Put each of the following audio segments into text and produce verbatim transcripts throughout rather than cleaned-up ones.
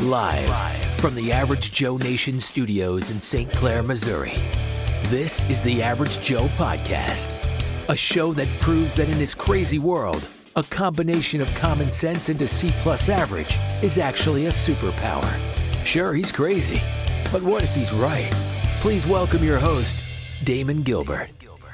Live from the Average Joe Nation studios in Saint Clair, Missouri. This is the Average Joe Podcast, a show that proves that in this crazy world, a combination of common sense and a C-plus average is actually a superpower. Sure, he's crazy, but what if he's right? Please welcome your host, Damon Gilbert.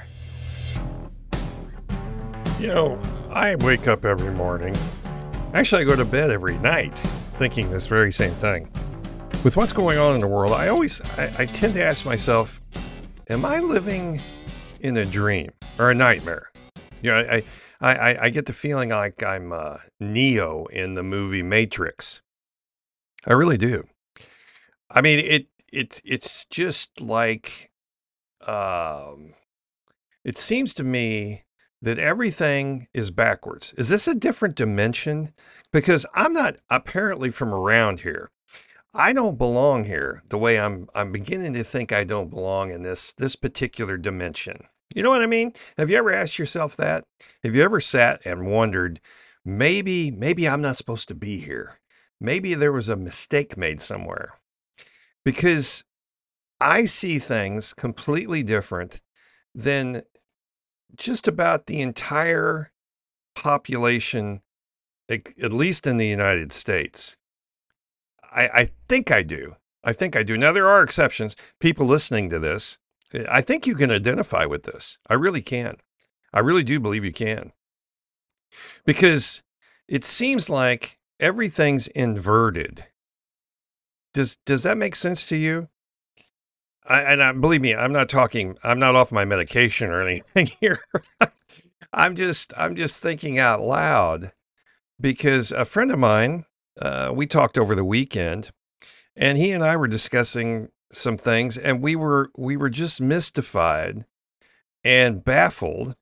You know, I wake up every morning. Actually, I go to bed every night thinking this very same thing. With what's going on in the world, I always, I, I tend to ask myself, am I living in a dream or a nightmare? You know, I, I, I get the feeling like I'm uh, Neo in the movie Matrix. I really do. I mean, it, it, it's just like, um, it seems to me that everything is backwards. Is this a different dimension? Because I'm not apparently from around here. I don't belong here the way I'm I'm beginning to think I don't belong in this this particular dimension. You know what I mean? Have you ever asked yourself that? Have you ever sat and wondered, maybe maybe I'm not supposed to be here. Maybe there was a mistake made somewhere. Because I see things completely different than just about the entire population, at least in the United States. I, I think I do. I think I do. Now, there are exceptions. People listening to this, I think you can identify with this. I really can. I really do believe you can. Because it seems like everything's inverted. Does, does that make sense to you? I, and I, believe me, I'm not talking, I'm not off my medication or anything here. I'm just, I'm just thinking out loud because a friend of mine, uh, we talked over the weekend and he and I were discussing some things and we were, we were just mystified and baffled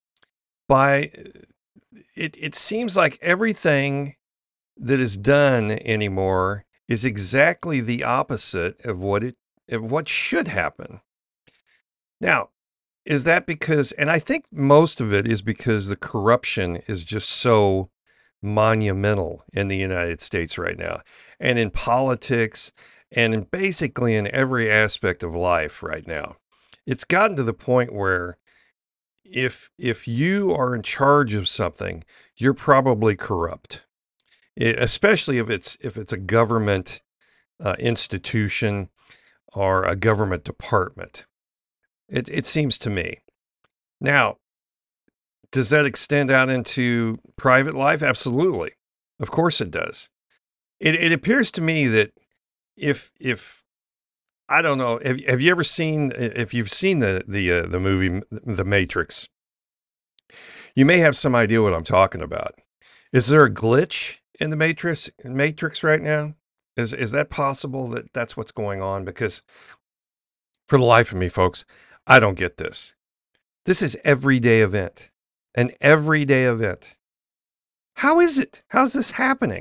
by it. It seems like everything that is done anymore is exactly the opposite of what it what should happen. Now, is that because, and I think most of it is because the corruption is just so monumental in the United States right now, and in politics, and in basically in every aspect of life right now. It's gotten to the point where if if you are in charge of something, you're probably corrupt, it, especially if it's if it's a government uh, institution or a government department. It it seems to me. Now, does that extend out into private life? Absolutely. Of course it does. It it appears to me that if if I don't know, have, have you ever seen, if you've seen the the uh, the movie The Matrix, you may have some idea what I'm talking about. Is there a glitch in the Matrix Matrix right now? Is is that possible that that's what's going on? Because for the life of me, folks, I don't get this. This is everyday event, an everyday event. How is it? How's this happening?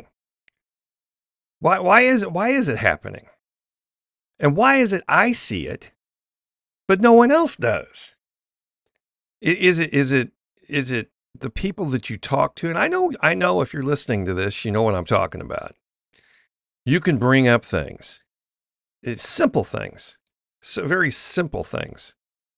Why why is it why is it happening? And why is it I see it, but no one else does? I- Is it is it is it the people that you talk to? And I know I know if you're listening to this, you know what I'm talking about. You can bring up things. It's simple things. So very simple things.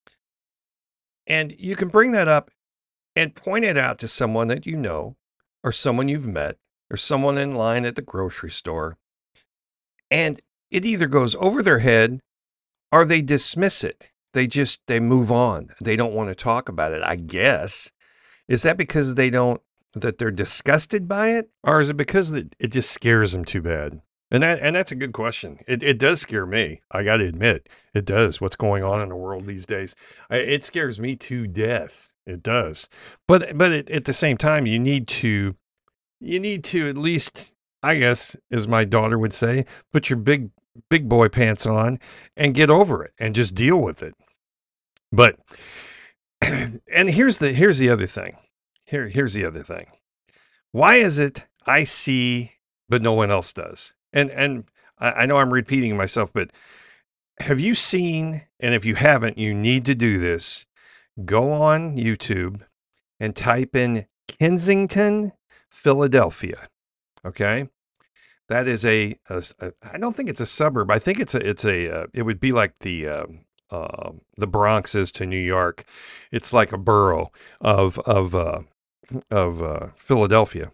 And you can bring that up and point it out to someone that you know, or someone you've met, or someone in line at the grocery store. And it either goes over their head or they dismiss it. They just, they move on. They don't want to talk about it, I guess. Is that because they don't, that they're disgusted by it? Or is it because it it just scares them too bad? And that and that's a good question. It it does scare me. I got to admit, it does. What's going on in the world these days? I, it scares me to death. It does. But but it, at the same time, you need to you need to at least, I guess, as my daughter would say, put your big big boy pants on and get over it and just deal with it. But and here's the here's the other thing. Here here's the other thing. Why is it I see but no one else does? And and I I know I'm repeating myself, but have you seen, and if you haven't, you need to do this, go on YouTube and type in Kensington, Philadelphia, okay? That is a, a, a I don't think it's a suburb. I think it's a it's a uh, it would be like the uh, uh, the Bronx is to New York. It's like a borough of of uh, of uh, Philadelphia.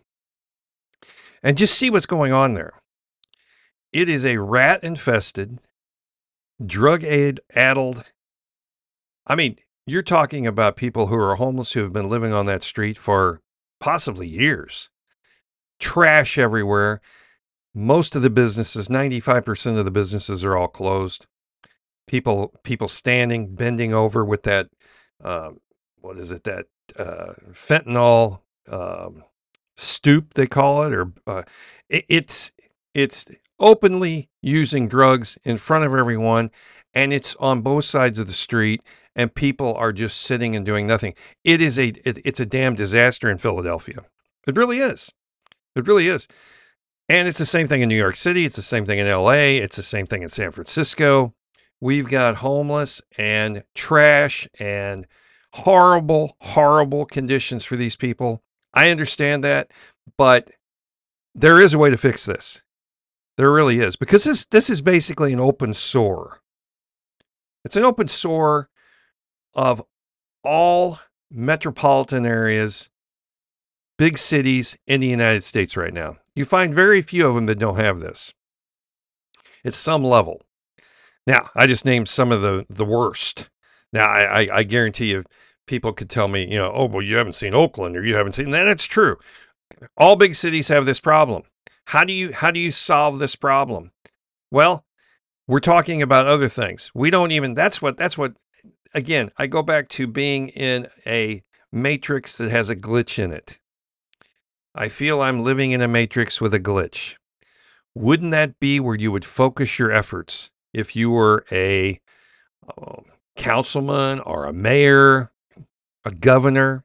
And just see what's going on there. It is a rat infested, drug addled. I mean, you're talking about people who are homeless who have been living on that street for possibly years. Trash everywhere. Most of the businesses, ninety-five percent of the businesses are all closed. People, people standing, bending over with that, uh, what is it, that uh, fentanyl um, stoop, they call it, or uh, it, it's it's openly using drugs in front of everyone, and it's on both sides of the street, and people are just sitting and doing nothing. It is a it, it's a damn disaster in Philadelphia. It really is. It really is. And it's the same thing in New York City. It's the same thing in L A. It's the same thing in San Francisco. We've got homeless and trash and horrible, horrible conditions for these people. I understand that, but there is a way to fix this. There really is, because this this is basically an open sore. It's an open sore of all metropolitan areas, big cities in the United States right now. You find very few of them that don't have this. It's some level. Now, I just named some of the, the worst. Now, I, I, I guarantee you people could tell me, you know, oh, well, you haven't seen Oakland or you haven't seen that. That's true. All big cities have this problem. How do you how do you solve this problem? Well, we're talking about other things. We don't even, that's what, that's what, again, I go back to being in a matrix that has a glitch in it. I feel I'm living in a matrix with a glitch. Wouldn't that be where you would focus your efforts if you were a uh, councilman or a mayor, a governor,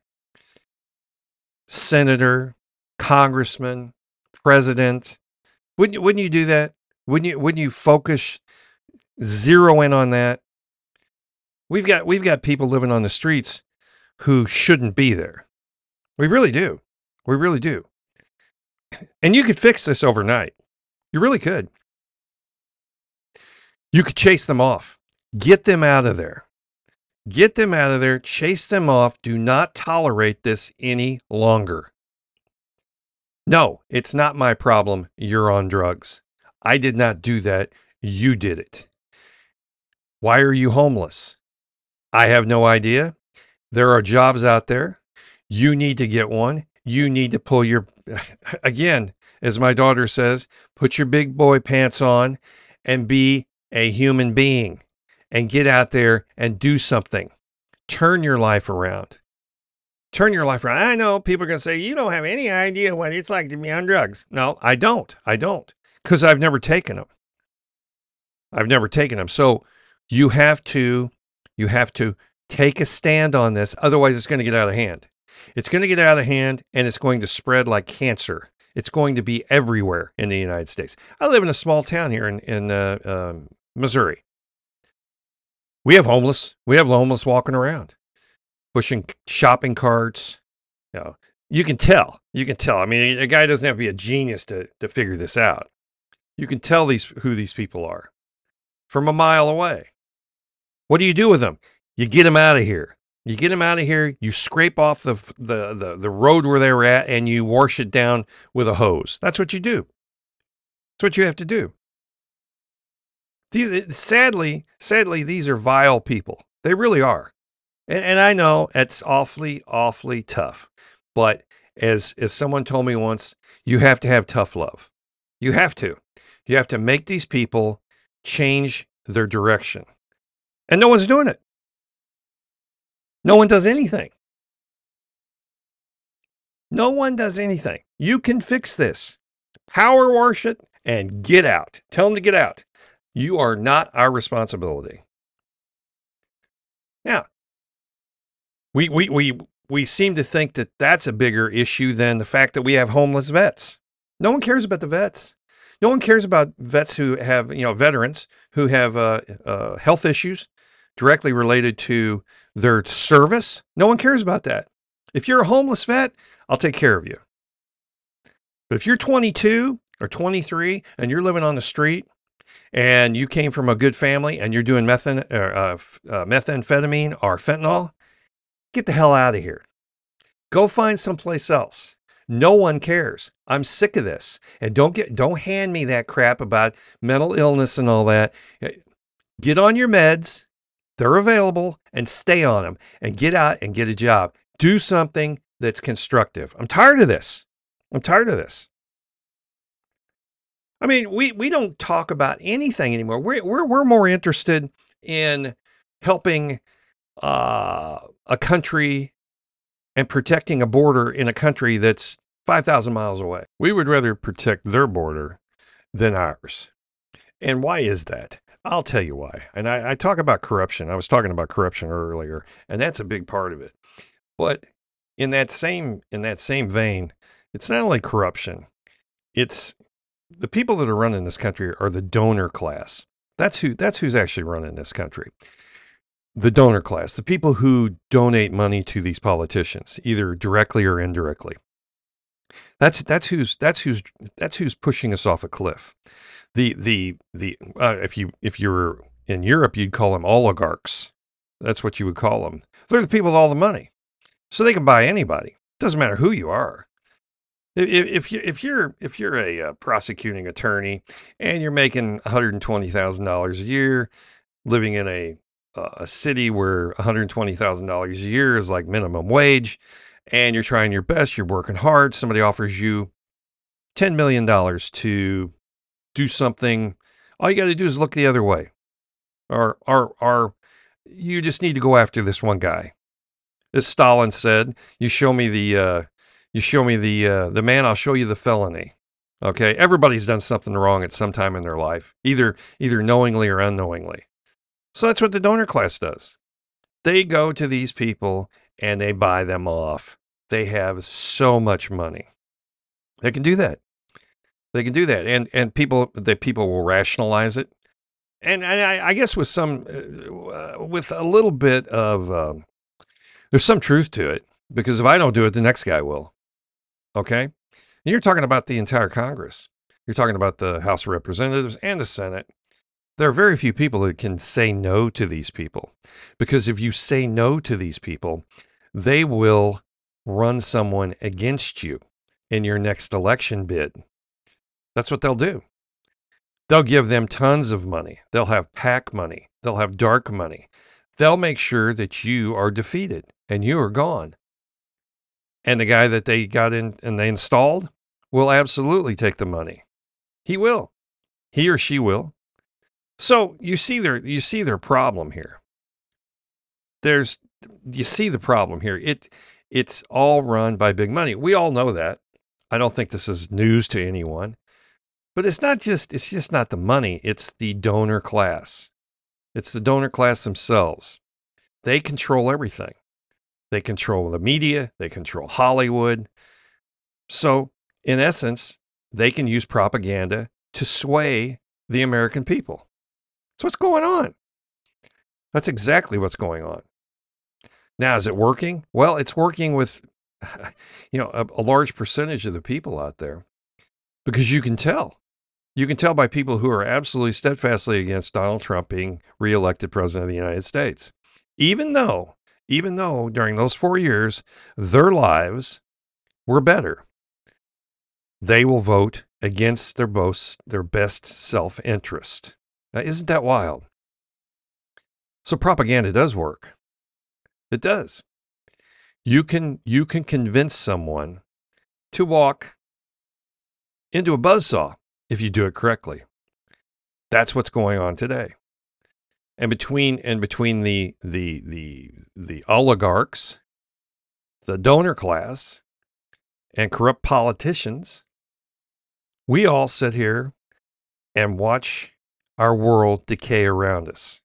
senator, congressman, president? Wouldn't you, wouldn't you do that? Wouldn't you, wouldn't you focus, zero in on that? We've got, we've got people living on the streets who shouldn't be there. We really do. We really do. And you could fix this overnight. You really could. You could chase them off. Get them out of there. Get them out of there. Chase them off. Do not tolerate this any longer. No, it's not my problem. You're on drugs. I did not do that. You did it. Why are you homeless? I have no idea. There are jobs out there. You need to get one. You need to pull your, again, as my daughter says, put your big boy pants on and be a human being and get out there and do something. Turn your life around. Turn your life around. I know people are going to say, you don't have any idea what it's like to be on drugs. No, I don't. I don't. Because I've never taken them. I've never taken them. So you have to, you have to take a stand on this. Otherwise, it's going to get out of hand. It's going to get out of hand, and it's going to spread like cancer. It's going to be everywhere in the United States. I live in a small town here in, in uh, um, Missouri. We have homeless. We have homeless walking around, pushing shopping carts. You know, you can tell. You can tell. I mean, a guy doesn't have to be a genius to, to figure this out. You can tell these who these people are from a mile away. What do you do with them? You get them out of here. You get them out of here, you scrape off the, the, the, the road where they were at, and you wash it down with a hose. That's what you do. That's what you have to do. These, sadly, sadly, these are vile people. They really are. And, and I know it's awfully, awfully tough. But as, as someone told me once, you have to have tough love. You have to. You have to make these people change their direction. And no one's doing it. No one does anything. No one does anything. You can fix this. Power wash it and get out. Tell them to get out. You are not our responsibility. Now, we, we, we, we seem to think that that's a bigger issue than the fact that we have homeless vets. No one cares about the vets. No one cares about vets who have, you know, veterans who have uh, uh, health issues directly related to their service. No one cares about that. If you're a homeless vet, I'll take care of you. But if you're twenty-two, or twenty-three and you're living on the street and you came from a good family and you're doing methan, uh, uh, uh, methamphetamine or fentanyl, get the hell out of here. Go find someplace else. No one cares. I'm sick of this. And don't get don't hand me that crap about mental illness and all that. Get on your meds. They're available, and stay on them and get out and get a job. Do something that's constructive. I'm tired of this. I'm tired of this. I mean, we, we don't talk about anything anymore. We're, we're, we're more interested in helping uh, a country and protecting a border in a country that's five thousand miles away. We would rather protect their border than ours. And why is that? I'll tell you why. And I, I talk about corruption. I was talking about corruption earlier, and that's a big part of it. But in that same in that same vein, it's not only corruption. It's the people that are running this country are the donor class. That's who that's who's actually running this country. The donor class, the people who donate money to these politicians, either directly or indirectly. That's that's who's that's who's that's who's pushing us off a cliff. The the the uh, if you if you're in Europe, you'd call them oligarchs. That's what you would call them. They're the people with all the money, so they can buy anybody. Doesn't matter who you are. If if you if you're if you're a uh, prosecuting attorney and you're making one hundred twenty thousand dollars a year, living in a uh, a city where one hundred twenty thousand dollars a year is like minimum wage, and you're trying your best, you're working hard, somebody offers you ten million dollars to do something, all you got to do is look the other way. Or, or, or you just need to go after this one guy. As Stalin said, you show me the, uh, you show me the, uh, the man, I'll show you the felony. Okay. Everybody's done something wrong at some time in their life, either, either knowingly or unknowingly. So that's what the donor class does. They go to these people and they buy them off. They have so much money. They can do that. They can do that. And, and people, the people will rationalize it. And I, I guess with some, uh, with a little bit of, um, there's some truth to it, because if I don't do it, the next guy will. Okay. And you're talking about the entire Congress. You're talking about the House of Representatives and the Senate. There are very few people that can say no to these people, because if you say no to these people, they will run someone against you in your next election bid. That's what they'll do. They'll give them tons of money. They'll have PAC money. They'll have dark money. They'll make sure that you are defeated and you are gone. And the guy that they got in and they installed will absolutely take the money. He will. He or she will. So you see their you see their problem here. There's you see the problem here. It it's all run by big money. We all know that. I don't think this is news to anyone. But it's not just it's just not the money, it's the donor class. It's the donor class themselves. They control everything. They control the media, they control Hollywood. So, in essence, they can use propaganda to sway the American people. That's what's going on. That's exactly what's going on. Now, is it working? Well, it's working with, you know, a, a large percentage of the people out there, because you can tell. You can tell by people who are absolutely steadfastly against Donald Trump being reelected president of the United States. Even though, even though during those four years, their lives were better, they will vote against their boast, their best self-interest. Now, isn't that wild? So propaganda does work. It does. You can, you can convince someone to walk into a buzzsaw if you do it correctly. That's what's going on today. And between and between the the the the oligarchs, the donor class, and corrupt politicians, we all sit here and watch our world decay around us.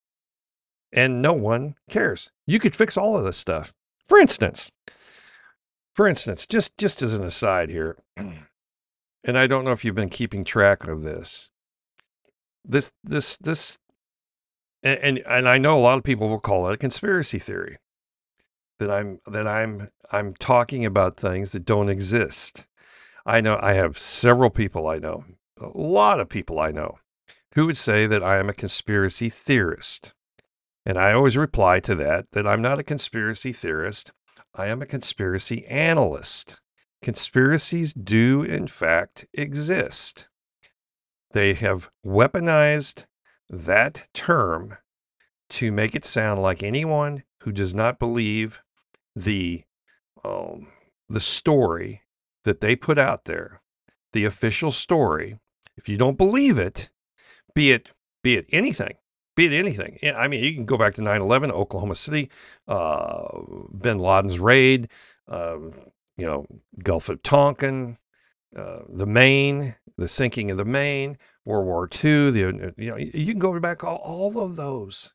And no one cares. You could fix all of this stuff. For instance, for instance, just just as an aside here, and I don't know if you've been keeping track of this. This, this, this, and, and, and I know a lot of people will call it a conspiracy theory. That I'm, that I'm, I'm talking about things that don't exist. I know I have several people I know, a lot of people I know, who would say that I am a conspiracy theorist. And I always reply to that, that I'm not a conspiracy theorist. I am a conspiracy analyst. Conspiracies do, in fact, exist. They have weaponized that term to make it sound like anyone who does not believe the um, the story that they put out there, the official story, if you don't believe it, be it be it anything, be it anything. I mean, you can go back to nine eleven, Oklahoma City, uh, bin Laden's raid, uh, you know, Gulf of Tonkin, uh, the Maine, the sinking of the Maine, World War Two. The you know, you can go back all, all of those,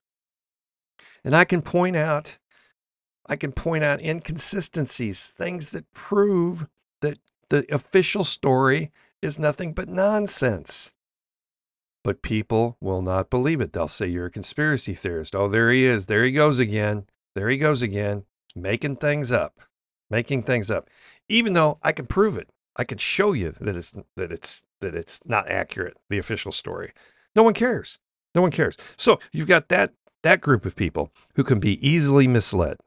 and I can point out, I can point out inconsistencies, things that prove that the official story is nothing but nonsense. But people will not believe it. They'll say you're a conspiracy theorist. Oh, there he is. There he goes again. There he goes again, making things up, making things up. Even though I can prove it, I can show you that it's that it's that it's not accurate. The official story. No one cares. No one cares. So you've got that that group of people who can be easily misled.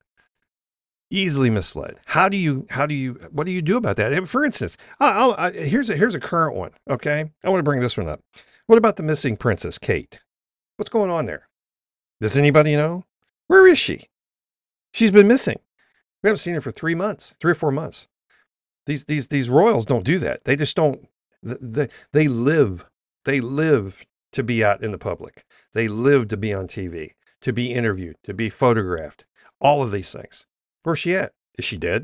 Easily misled. How do you? How do you? What do you do about that? For instance, I'll, I, here's a here's a current one. Okay, I want to bring this one up. What about the missing princess, Kate? What's going on there? Does anybody know? Where is she? She's been missing. We haven't seen her for three months, three or four months. These these these royals don't do that. They just don't. They they live. They live to be out in the public. They live to be on T V, to be interviewed, to be photographed. All of these things. Where's she at? Is she dead?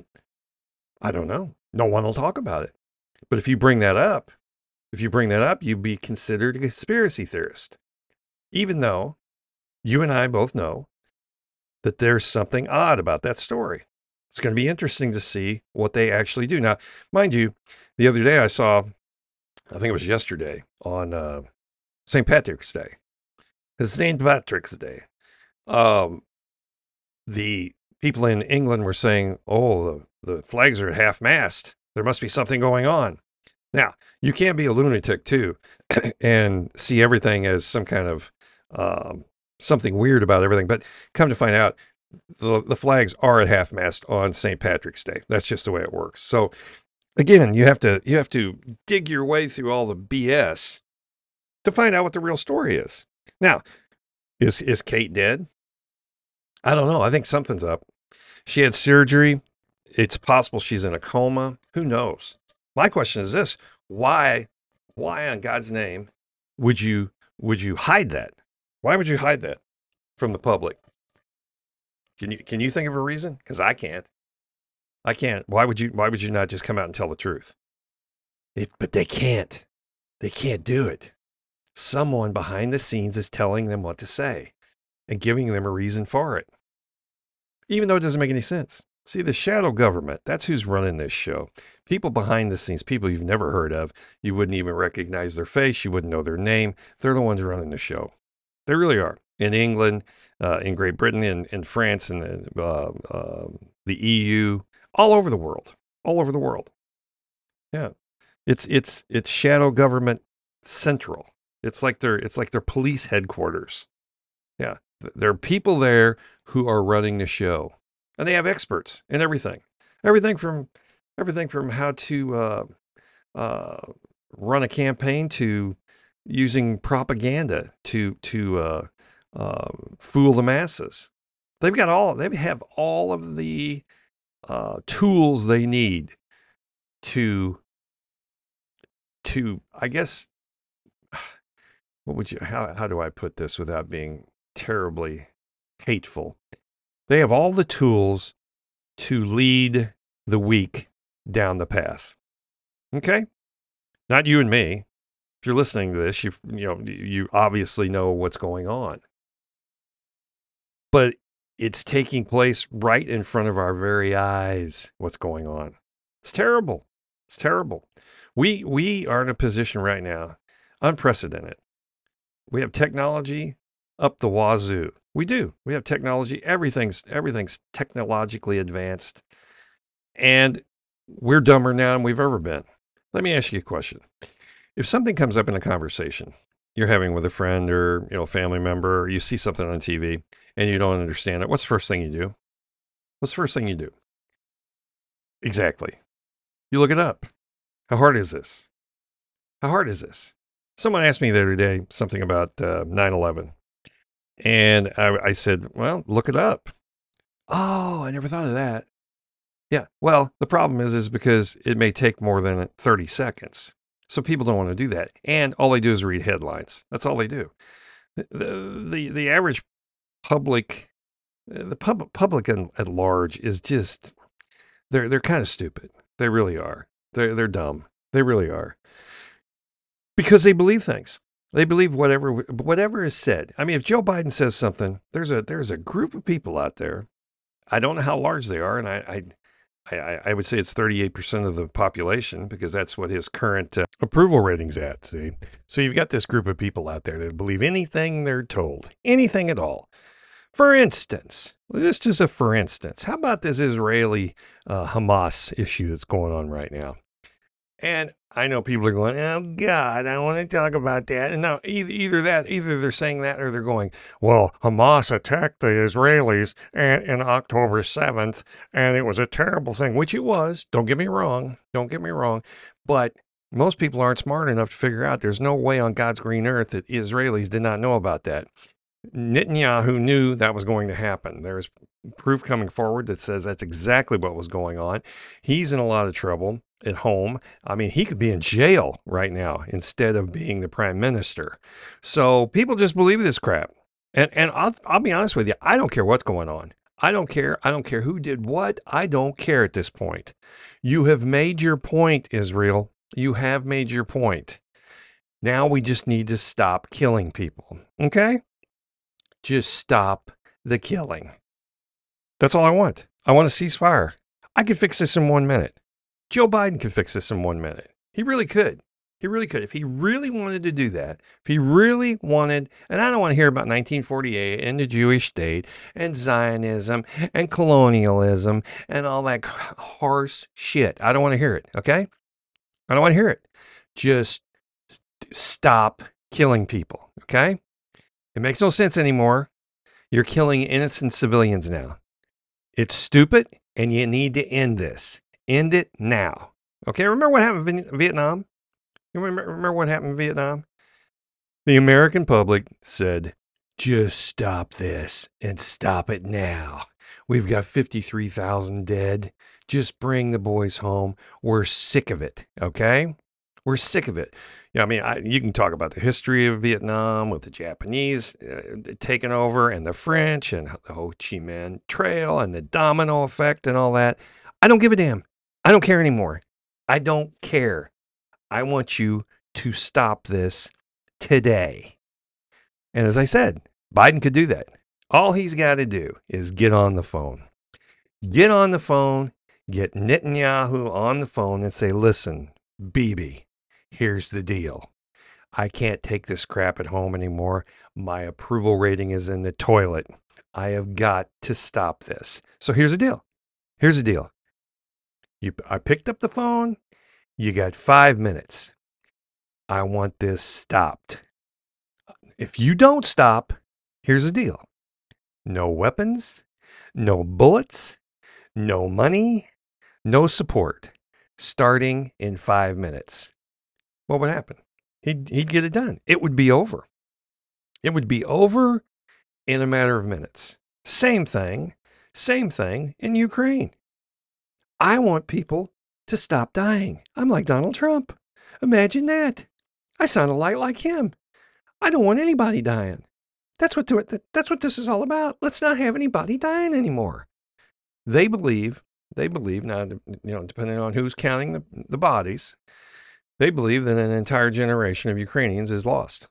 I don't know. No one will talk about it. But if you bring that up, if you bring that up, you'd be considered a conspiracy theorist. Even though you and I both know that there's something odd about that story. It's going to be interesting to see what they actually do. Now, mind you, the other day I saw, I think it was yesterday, on uh, Saint Patrick's Day. It's Saint Patrick's Day. Um, the people in England were saying, oh, the, the flags are half-mast. There must be something going on. Now, you can't be a lunatic, too, and see everything as some kind of um, something weird about everything. But come to find out, the, the flags are at half-mast on Saint Patrick's Day. That's just the way it works. So, again, you have to you have to dig your way through all the B S to find out what the real story is. Now, is is Kate dead? I don't know. I think something's up. She had surgery. It's possible she's in a coma. Who knows? My question is this: Why, why on God's name would you would you hide that? Why would you hide that from the public? Can you can you think of a reason? Because I can't. I can't. Why would you Why would you not just come out and tell the truth? It, but they can't. They can't do it. Someone behind the scenes is telling them what to say and giving them a reason for it, even though it doesn't make any sense. See, the shadow government, that's who's running this show. People behind the scenes, people you've never heard of. You wouldn't even recognize their face. You wouldn't know their name. They're the ones running the show. They really are. In England, uh, in Great Britain, in, in France, in the, uh, uh, the E U, all over the world. All over the world. Yeah. It's it's it's shadow government central. It's like their it's like their police headquarters. Yeah. There are people there who are running the show. And they have experts in everything, everything from everything from how to uh, uh, run a campaign to using propaganda to to uh, uh, fool the masses. They've got all they have all of the uh, tools they need to to I guess what would you how how do I put this without being terribly hateful? They have all the tools to lead the weak down the path. Okay? Not you and me. If you're listening to this, you you know, you obviously know what's going on. But it's taking place right in front of our very eyes, what's going on. It's terrible. It's terrible. We we are in a position right now, unprecedented. We have technology up the wazoo. We do. We have technology. Everything's everything's technologically advanced, and we're dumber now than we've ever been. Let me ask you a question. If something comes up in a conversation you're having with a friend or, you know, family member, or you see something on T V and you don't understand it, what's the first thing you do? What's the first thing you do? Exactly. You look it up. How hard is this? How hard is this? Someone asked me the other day something about uh, nine eleven. And I, I said, well, look it up. Oh, I never thought of that. Yeah. Well, the problem is, is because it may take more than thirty seconds. So people don't want to do that. And all they do is read headlines. That's all they do. The, the, the, the average public, the pub, public at, at large is just, they're, they're kind of stupid. They really are. They're, they're dumb. They really are. Because they believe things. They believe whatever, whatever is said. I mean, if Joe Biden says something, there's a, there's a group of people out there. I don't know how large they are. And I, I I, I would say it's thirty-eight percent of the population because that's what his current uh, approval rating's at. See, so you've got this group of people out there that believe anything they're told, anything at all. For instance, just as a for instance, how about this Israeli uh, Hamas issue that's going on right now? And I know people are going, oh, God, I don't want to talk about that. And now either, either that, either they're saying that or they're going, well, Hamas attacked the Israelis and, on October seventh, and it was a terrible thing, which it was. Don't get me wrong. Don't get me wrong. But most people aren't smart enough to figure out there's no way on God's green earth that Israelis did not know about that. Netanyahu knew that was going to happen. There's proof coming forward that says that's exactly what was going on. He's in a lot of trouble at home. I mean, he could be in jail right now instead of being the prime minister. So people just believe this crap. And and I'll, I'll be honest with you, I don't care what's going on. I don't care. I don't care who did what. I don't care at this point. You have made your point, Israel. You have made your point. Now we just need to stop killing people. Okay? Just stop the killing. That's all I want. I want a ceasefire. I could fix this in one minute. Joe Biden could fix this in one minute. He really could. He really could. If he really wanted to do that, if he really wanted, and I don't want to hear about nineteen forty-eight and the Jewish state and Zionism and colonialism and all that horse shit. I don't want to hear it, okay? I don't want to hear it. Just stop killing people, okay? It makes no sense anymore. You're killing innocent civilians now. It's stupid, and you need to end this. End it now. Okay, remember what happened in Vietnam? You remember, remember what happened in Vietnam? The American public said, just stop this and stop it now. We've got fifty-three thousand dead. Just bring the boys home. We're sick of it, okay? We're sick of it. Yeah, I mean, I, you can talk about the history of Vietnam with the Japanese uh, taking over and the French and the Ho Chi Minh Trail and the domino effect and all that. I don't give a damn. I don't care anymore. I don't care. I want you to stop this today. And as I said, Biden could do that. All he's got to do is get on the phone. Get on the phone, get Netanyahu on the phone and say, listen, Bibi, here's the deal. I can't take this crap at home anymore. My approval rating is in the toilet. I have got to stop this. So here's the deal. Here's the deal. You, I picked up the phone. You got five minutes. I want this stopped. If you don't stop, here's the deal. No weapons, no bullets, no money, no support. Starting in five minutes. What would happen? He'd, he'd get it done. It would be over. It would be over in a matter of minutes. Same thing, same thing in Ukraine. I want people to stop dying. I'm like Donald Trump. Imagine that. I sound a lot like him. I don't want anybody dying. That's what, that's what this is all about. Let's not have anybody dying anymore. They believe, they believe, now, you know, depending on who's counting the, the bodies, they believe that an entire generation of Ukrainians is lost.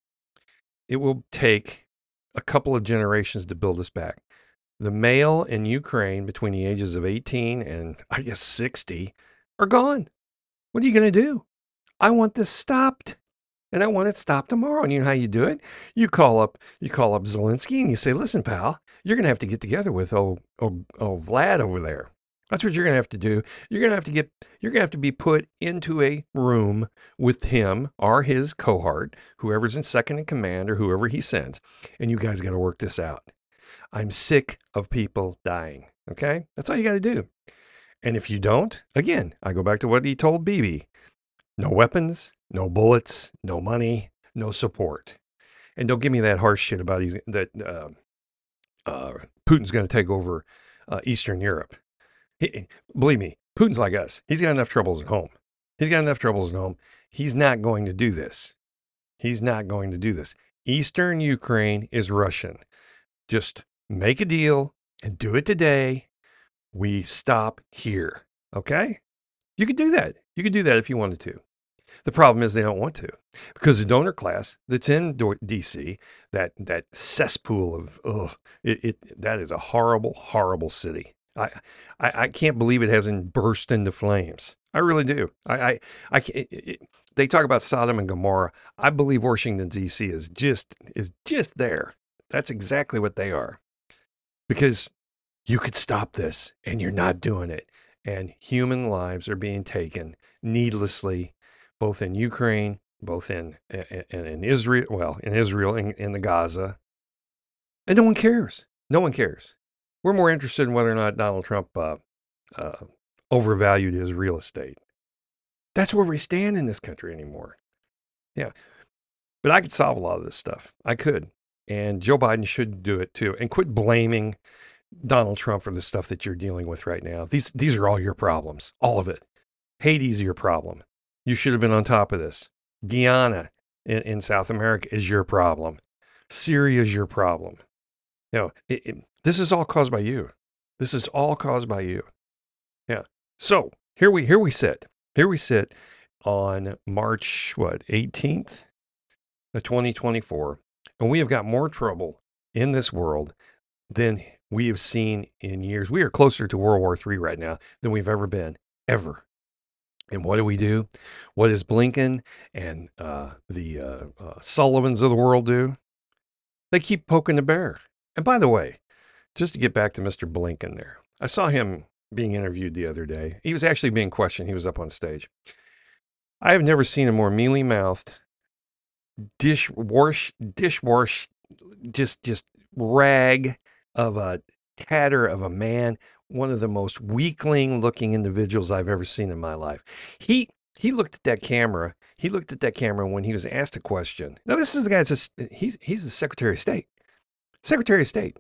It will take a couple of generations to build us back. The male in Ukraine between the ages of eighteen and I guess sixty are gone. What are you going to do? I want this stopped, and I want it stopped tomorrow. And you know how you do it? You call up, you call up Zelensky and you say, listen, pal, you're going to have to get together with old, old, old Vlad over there. That's what you're going to have to do. You're going to have to get, you're going to have to be put into a room with him or his cohort, whoever's in second in command or whoever he sends. And you guys got to work this out. I'm sick of people dying. Okay. That's all you got to do. And if you don't, again, I go back to what he told Bibi. No weapons, no bullets, no money, no support. And don't give me that harsh shit about he's, that uh, uh, Putin's going to take over uh, Eastern Europe. He, believe me, Putin's like us. He's got enough troubles at home. He's got enough troubles at home. He's not going to do this. He's not going to do this. Eastern Ukraine is Russian. Just make a deal and do it today. We stop here. Okay? You could do that. You could do that if you wanted to. The problem is they don't want to, because the donor class that's in D C, that that cesspool of, ugh, it, it that is a horrible, horrible city. I, I, I can't believe it hasn't burst into flames. I really do. I, I, I it, it, they talk about Sodom and Gomorrah. I believe Washington, D C is just, is just there. That's exactly what they are, because you could stop this and you're not doing it. And human lives are being taken needlessly, both in Ukraine, both in, in, in Israel, well, in Israel, in, in the Gaza. And no one cares. No one cares. We're more interested in whether or not Donald Trump uh, uh, overvalued his real estate. That's where we stand in this country anymore. Yeah. But I could solve a lot of this stuff. I could. And Joe Biden should do it too. And quit blaming Donald Trump for the stuff that you're dealing with right now. These, these are all your problems. All of it. Haiti's your problem. You should have been on top of this. Guyana in, in South America is your problem. Syria is your problem. You know, it, it, this is all caused by you. This is all caused by you. Yeah. So here we here we sit. Here we sit on March what eighteenth, of twenty twenty-four, and we have got more trouble in this world than we have seen in years. We are closer to World War Three right now than we've ever been, ever. And what do we do? What does Blinken and uh, the uh, uh, Sullivans of the world do? They keep poking the bear. And by the way, just to get back to Mister Blinken there, I saw him being interviewed the other day. He was actually being questioned. He was up on stage. I have never seen a more mealy-mouthed, dishwash, dishwash, just, just rag of a tatter of a man. One of the most weakling-looking individuals I've ever seen in my life. He he looked at that camera. He looked at that camera when he was asked a question. Now, this is the guy that's a, he's he's the Secretary of State. Secretary of State.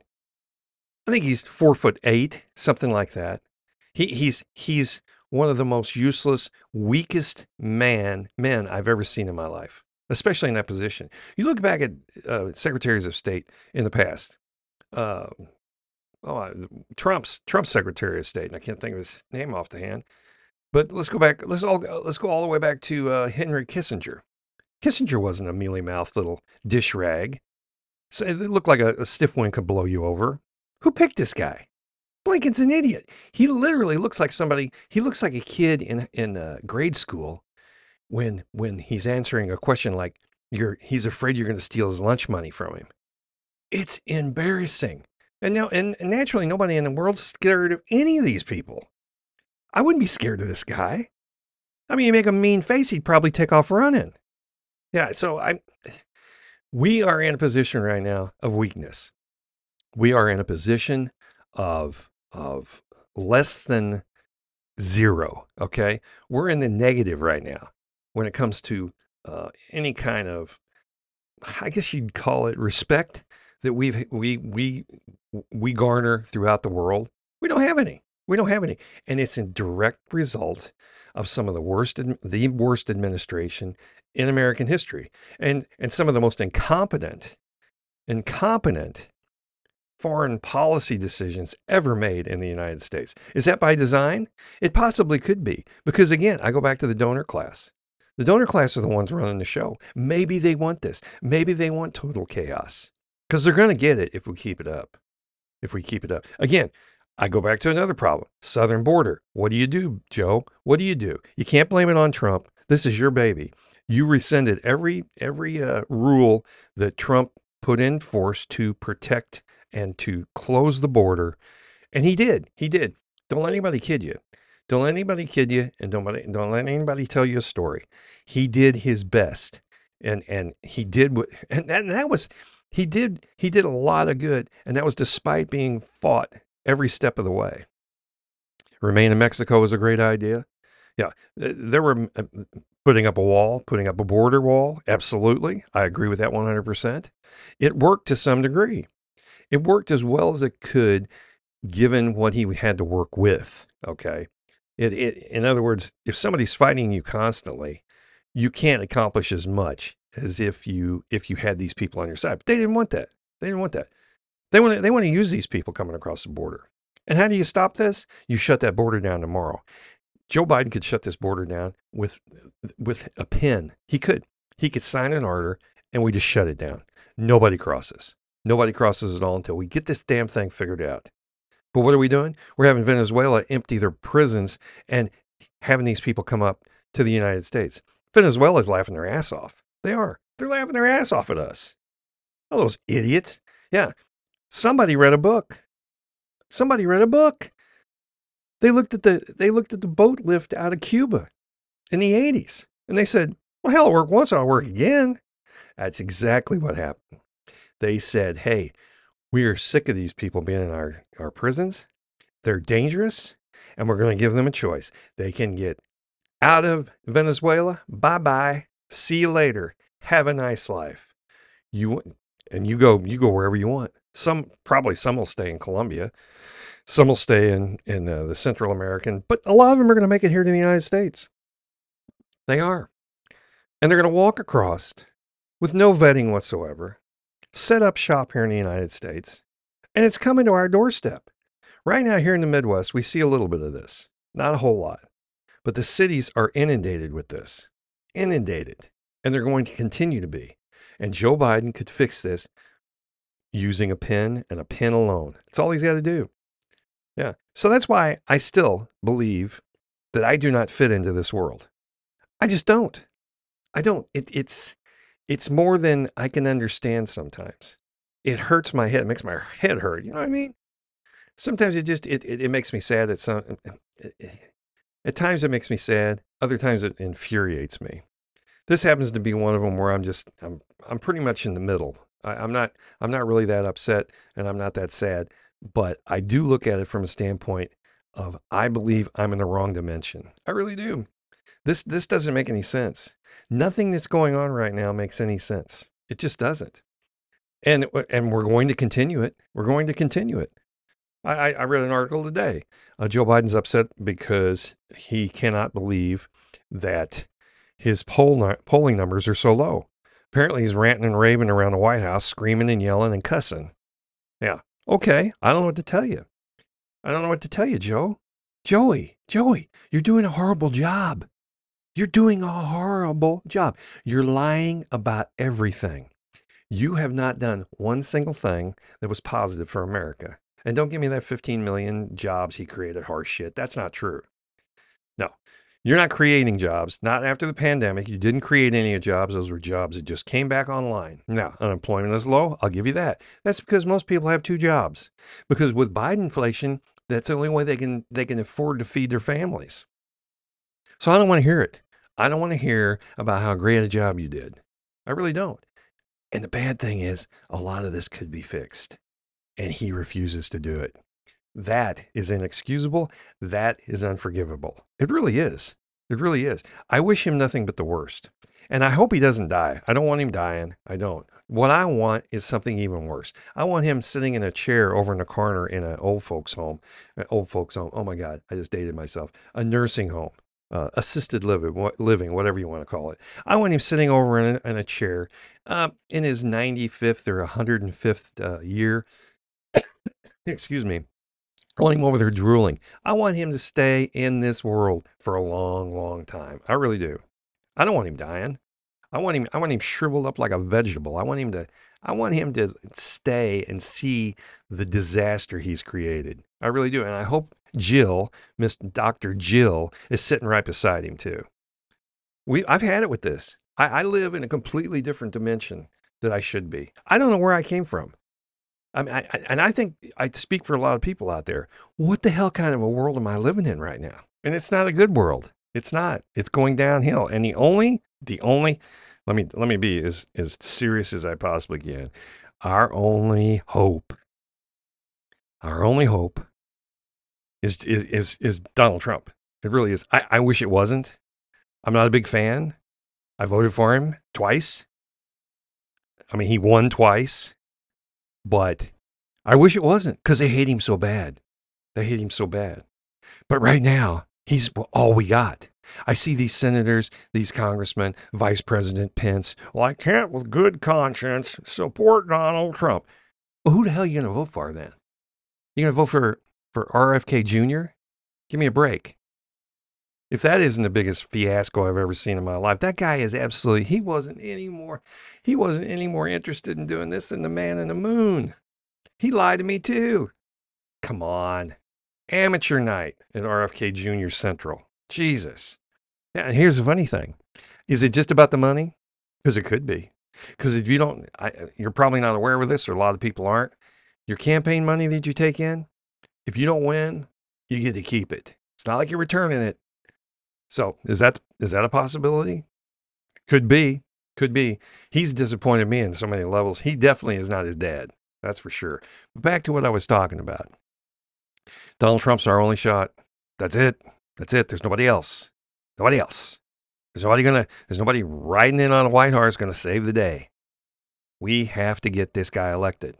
I think he's four foot eight, something like that. He he's he's one of the most useless, weakest man men I've ever seen in my life, especially in that position. You look back at uh, secretaries of state in the past. Uh, oh, Trump's Trump's Secretary of State, and I can't think of his name off the hand. But let's go back. Let's all let's go all the way back to uh, Henry Kissinger. Kissinger wasn't a mealy-mouthed little dish rag. So it looked like a, a stiff wind could blow you over. Who picked this guy? Blinken's an idiot. He literally looks like somebody. He looks like a kid in in uh, grade school when when he's answering a question like you're. He's afraid you're going to steal his lunch money from him. It's embarrassing. And now, and naturally, nobody in the world's scared of any of these people. I wouldn't be scared of this guy. I mean, you make a mean face, he'd probably take off running. Yeah, so I, we are in a position right now of weakness. We are in a position of of less than zero. Okay, we're in the negative right now when it comes to uh, any kind of, I guess you'd call it respect that we've we we we garner throughout the world. We don't have any. We don't have any, and it's a direct result of some of the worst, the worst administration in American history, and and some of the most incompetent, incompetent foreign policy decisions ever made in the United States. Is that by design? It possibly could be, because again, I go back to the donor class. The donor class are the ones running the show. Maybe they want this. Maybe they want total chaos, because they're going to get it if we keep it up. If we keep it up. Again, I go back to another problem. Southern border. What do you do, Joe? What do you do? You can't blame it on Trump. This is your baby. You rescinded every every uh, rule that Trump put in force to protect and to close the border. And he did. He did. Don't let anybody kid you. Don't let anybody kid you, and don't let, don't let anybody tell you a story. He did his best, and and he did what, and that, and that was, he did he did a lot of good, and that was despite being fought every step of the way. Remain in Mexico was a great idea. Yeah, there were uh, putting up a wall, putting up a border wall. Absolutely, I agree with that one hundred percent. It worked to some degree. It worked as well as it could, given what he had to work with. Okay. It, it, in other words, if somebody's fighting you constantly, you can't accomplish as much as if you if you had these people on your side. But they didn't want that. They didn't want that. They want to, they want to use these people coming across the border. And how do you stop this? You shut that border down tomorrow. Joe Biden could shut this border down with with a pen. He could. He could sign an order, and we just shut it down. Nobody crosses. Nobody crosses at all until we get this damn thing figured out. But what are we doing? We're having Venezuela empty their prisons and having these people come up to the United States. Venezuela's laughing their ass off. They are. They're laughing their ass off at us. Oh, those idiots. Yeah. Somebody read a book. Somebody read a book. They looked at the they looked at the boat lift out of Cuba in the eighties. And they said, well, hell, it'll work once, I'll work again. That's exactly what happened. They said, hey, we are sick of these people being in our, our prisons. They're dangerous, and we're going to give them a choice. They can get out of Venezuela. Bye-bye. See you later. Have a nice life. You and you go you go wherever you want. Some probably some will stay in Colombia. Some will stay in, in uh, the Central American, but a lot of them are going to make it here to the United States. They are. And they're going to walk across with no vetting whatsoever, set up shop here in the United States, and it's coming to our doorstep. Right now here in the Midwest, we see a little bit of this, not a whole lot, but the cities are inundated with this, inundated, and they're going to continue to be. And Joe Biden could fix this using a pen and a pen alone. That's all he's got to do. Yeah. So that's why I still believe that I do not fit into this world. I just don't. I don't. It, it's it's more than I can understand sometimes. It hurts my head. It makes my head hurt. You know what I mean? Sometimes it just, it, it, it makes me sad. At some, at times it makes me sad. Other times it infuriates me. This happens to be one of them where I'm just, I'm, I'm pretty much in the middle. I, I'm not, I'm not really that upset, and I'm not that sad, but I do look at it from a standpoint of, I believe I'm in the wrong dimension. I really do. This, this doesn't make any sense. Nothing that's going on right now makes any sense. It just doesn't. And, and we're going to continue it. We're going to continue it. I, I read an article today. Uh, Joe Biden's upset because he cannot believe that his poll polling numbers are so low. Apparently he's ranting and raving around the White House, screaming and yelling and cussing. Yeah. Okay. I don't know what to tell you. I don't know what to tell you, Joe. Joey, Joey, you're doing a horrible job. You're doing a horrible job. You're lying about everything. You have not done one single thing that was positive for America. And don't give me that fifteen million jobs he created horse shit. That's not true. No, you're not creating jobs. Not after the pandemic. You didn't create any jobs. Those were jobs that just came back online. Now, unemployment is low. I'll give you that. That's because most people have two jobs. Because with Biden inflation, that's the only way they can they can afford to feed their families. So I don't want to hear it. I don't want to hear about how great a job you did. I really don't. And the bad thing is, a lot of this could be fixed. And he refuses to do it. That is inexcusable. That is unforgivable. It really is. It really is. I wish him nothing but the worst. And I hope he doesn't die. I don't want him dying. I don't. What I want is something even worse. I want him sitting in a chair over in a corner in an old folks home. An old folks home. Oh my God, I just dated myself. A nursing home. Uh, assisted living, living, whatever you want to call it. I want him sitting over in a, in a chair uh, in his ninety-fifth or one hundred fifth uh, year. Excuse me. I want him over there drooling. I want him to stay in this world for a long, long time. I really do. I don't want him dying. I want him, I want him shriveled up like a vegetable. I want him to, I want him to stay and see the disaster he's created. I really do. And I hope Jill, Miss Doctor Jill, is sitting right beside him too. We, I've had it with this. I, I live in a completely different dimension that I should be. I don't know where I came from. I mean, I, I, and I think I speak for a lot of people out there. What the hell kind of a world am I living in right now? And it's not a good world. It's not. It's going downhill. And the only, the only, let me let me be as as serious as I possibly can. Our only hope, our only hope, is is is, is Donald Trump. It really is. I, I wish it wasn't. I'm not a big fan. I voted for him twice. I mean, he won twice. But I wish it wasn't, because they hate him so bad. They hate him so bad. But right now, he's all we got. I see these senators, these congressmen, Vice President Pence. Well, I can't with good conscience support Donald Trump. Well, who the hell are you going to vote for then? You going to vote for, for R F K Junior? Give me a break. If that isn't the biggest fiasco I've ever seen in my life, that guy is absolutely, he wasn't any more, he wasn't any more interested in doing this than the man in the moon. He lied to me too. Come on. Amateur night at R F K Junior Central. Jesus. Yeah, and here's the funny thing. Is it just about the money? Because it could be. Because if you don't, I, you're probably not aware of this, or a lot of people aren't. Your campaign money that you take in, if you don't win, you get to keep it. It's not like you're returning it. So is that is that a possibility? Could be. Could be. He's disappointed me in so many levels. He definitely is not his dad. That's for sure. But back to what I was talking about. Donald Trump's our only shot. That's it. That's it. There's nobody else. Nobody else. There's nobody gonna. There's nobody riding in on a white horse going to save the day. We have to get this guy elected.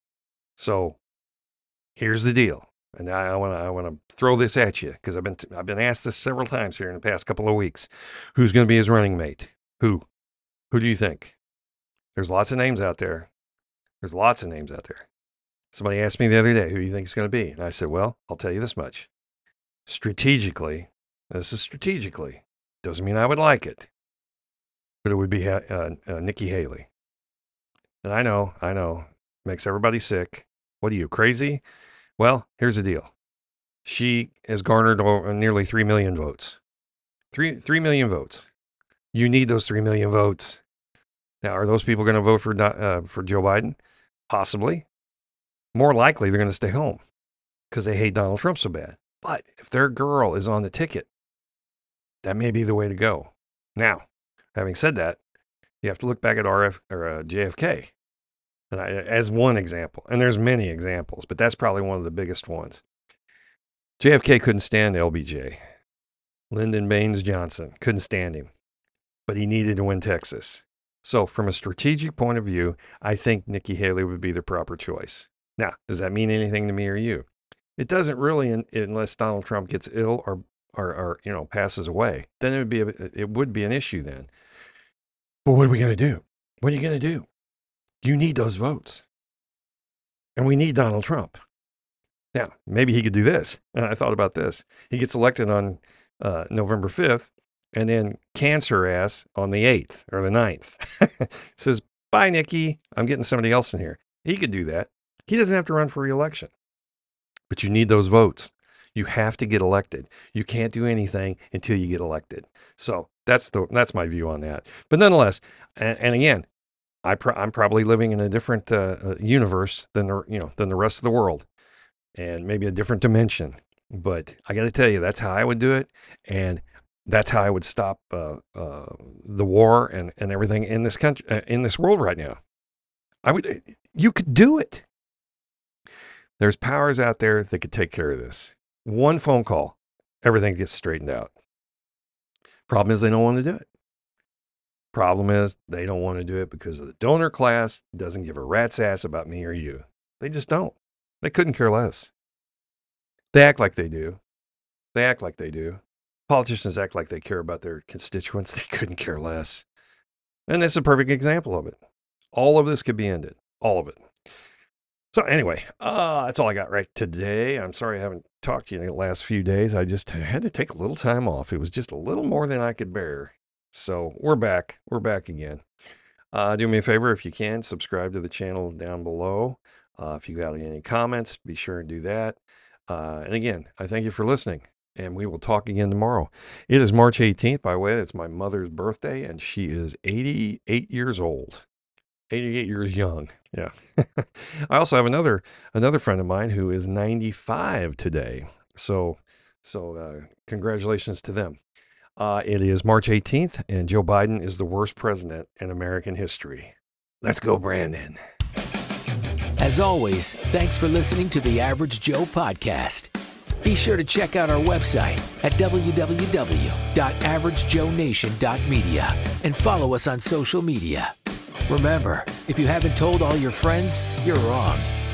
So here's the deal. And I want to I want to throw this at you, because I've been t- I've been asked this several times here in the past couple of weeks. Who's going to be his running mate? Who? Who do you think? There's lots of names out there. There's lots of names out there. Somebody asked me the other day, who do you think it's going to be? And I said, well, I'll tell you this much. Strategically, this is strategically. Doesn't mean I would like it, but it would be uh, uh, Nikki Haley. And I know, I know, makes everybody sick. What are you, crazy? Well, here's the deal. She has garnered over nearly three million votes. Three, three million votes. You need those three million votes. Now, are those people going to vote for, uh, for Joe Biden? Possibly. More likely, they're going to stay home because they hate Donald Trump so bad. But if their girl is on the ticket, that may be the way to go. Now, having said that, you have to look back at R F or uh, J F K. And I, as one example, and there's many examples, but that's probably one of the biggest ones. J F K couldn't stand L B J. Lyndon Baines Johnson couldn't stand him, but he needed to win Texas. So from a strategic point of view, I think Nikki Haley would be the proper choice. Now, does that mean anything to me or you? It doesn't really, in, unless Donald Trump gets ill or, or, or, you know, passes away. Then it would be a, it would be an issue then. But what are we going to do? What are you going to do? You need those votes. And we need Donald Trump. Now, maybe he could do this. And I thought about this. He gets elected on uh, November fifth, and then cancer ass on the eighth or the ninth. Says, bye, Nikki. I'm getting somebody else in here. He could do that. He doesn't have to run for re-election. But you need those votes. You have to get elected. You can't do anything until you get elected. So that's the that's my view on that. But nonetheless, and, and again, I pro- I'm probably living in a different uh, universe than the you know than the rest of the world, and maybe a different dimension. But I got to tell you, that's how I would do it, and that's how I would stop uh, uh, the war and, and everything in this country, uh, in this world right now. I would. You could do it. There's powers out there that could take care of this. One phone call, everything gets straightened out. Problem is they don't want to do it. Problem is they don't want to do it because the donor class doesn't give a rat's ass about me or you. They just don't. They couldn't care less. They act like they do. They act like they do. Politicians act like they care about their constituents. They couldn't care less. And this is a perfect example of it. All of this could be ended. All of it. So anyway, uh, that's all I got right today. I'm sorry I haven't talked to you in the last few days. I just had to take a little time off. It was just a little more than I could bear. So we're back. We're back again. Uh, do me a favor, if you can, subscribe to the channel down below. Uh, if you got any comments, be sure and do that. Uh, and again, I thank you for listening, and we will talk again tomorrow. It is March eighteenth, by the way. It's my mother's birthday, and she is eighty-eight years old. eighty-eight years young. Yeah. I also have another another friend of mine who is ninety-five today. So so uh, congratulations to them. Uh, it is March eighteenth, and Joe Biden is the worst president in American history. Let's go, Brandon. As always, thanks for listening to the Average Joe podcast. Be sure to check out our website at w w w dot average joe nation dot media and follow us on social media. Remember, if you haven't told all your friends, you're wrong.